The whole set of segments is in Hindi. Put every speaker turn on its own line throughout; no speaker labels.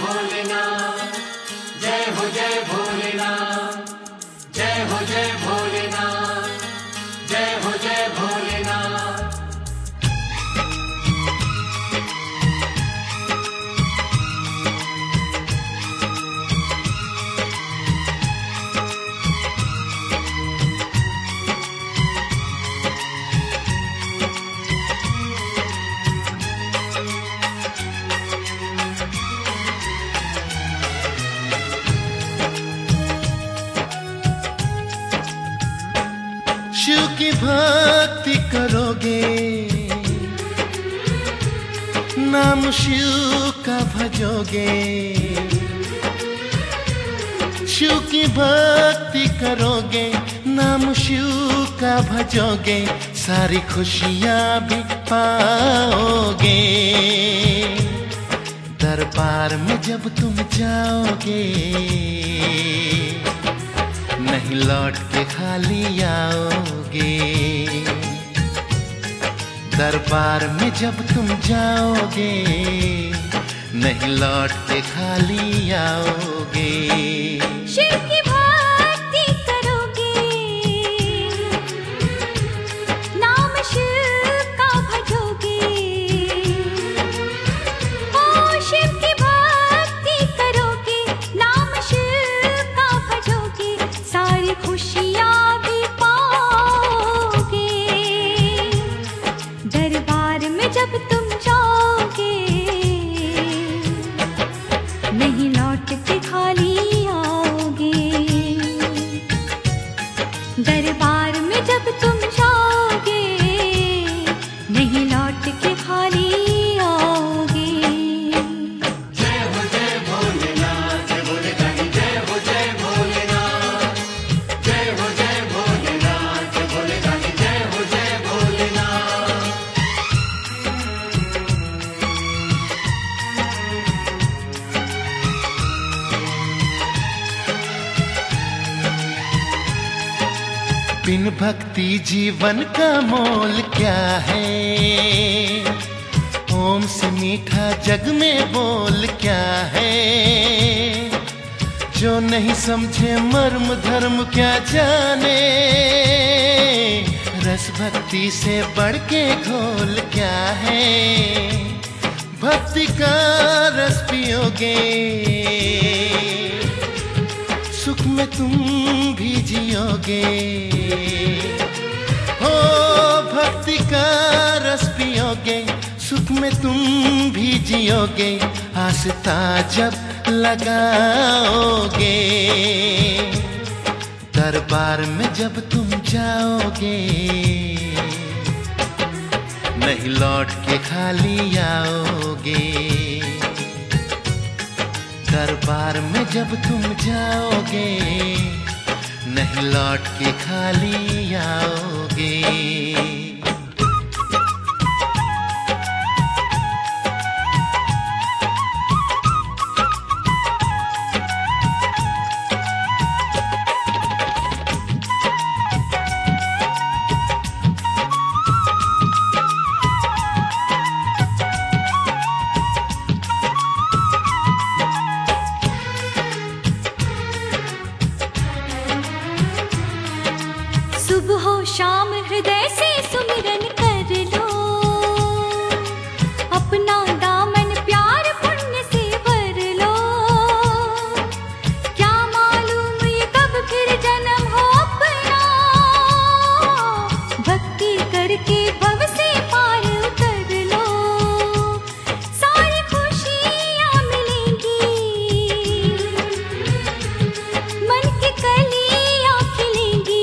भोलेनाथ, जय हो भोलेनाथ, जय हो भोलेनाथ, जय हो भोलेनाथ।
शिव की भक्ति करोगे, नाम शिव का भजोगे। शिव की भक्ति करोगे, नाम शिव का भजोगे, सारी खुशियाँ भी पाओगे। दरबार में जब तुम जाओगे, नहीं लौट के खाली आओगे। दरबार में जब तुम जाओगे, नहीं लौट के खाली आओगे।
शिव की भक्ति करोगे, नाम शिव का भजोगे। ओ शिव की भक्ति करोगे, नाम शिव का भजोगे, सारी खुशियाँ भी पाओगे। दरबार में जब तुम जाओगे, नहीं लौट के खाली आओगे। दरबार में जब तुम जाओगे, नहीं लौट के खाली आओगे।
जय हो भोलेनाथ, जय बोले गानी, जय हो भोलेनाथ, जय हो भोलेनाथ, जय बोले गानी, जय हो भोलेनाथ।
बिन भक्ति जीवन का मोल क्या है? ओम से मीठा जग में बोल क्या है? जो नहीं समझे मर्म धर्म क्या जाने, रस भक्ति से बढ़ के घोल क्या है? भक्ति का रस पियोगे, सुख में तुम भी जियोगे। हो भक्ति का रस पियोगे, सुख में तुम भी जियोगे। आस्था जब लगाओगे, दरबार में जब तुम जाओगे, नहीं लौट के खाली आओगे। दरबार में जब तुम जाओगे, नहीं लौट के खाली आओगे।
सुबह हो शाम हृदय से सुमिरन कर लो, अपना दामन प्यार पुण्य से भर लो। क्या मालूम ये कब फिर जन्म हो अपना, भक्ति करके भव से पार उतर लो। सारी खुशियाँ मिलेंगी, मन की कलियाँ खिलेंगी।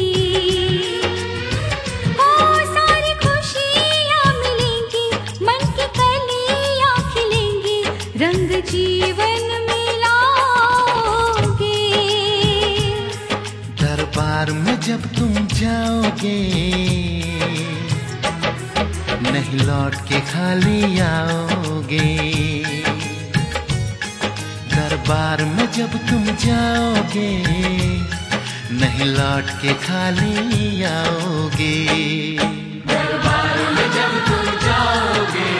रंग जीवन मिलाओगे।
दरबार में जब तुम जाओगे, नहीं लौट के खाली आओगे। दरबार में जब तुम जाओगे, नहीं लौट के खाली आओगे।
दरबार में जब तुम जाओगे,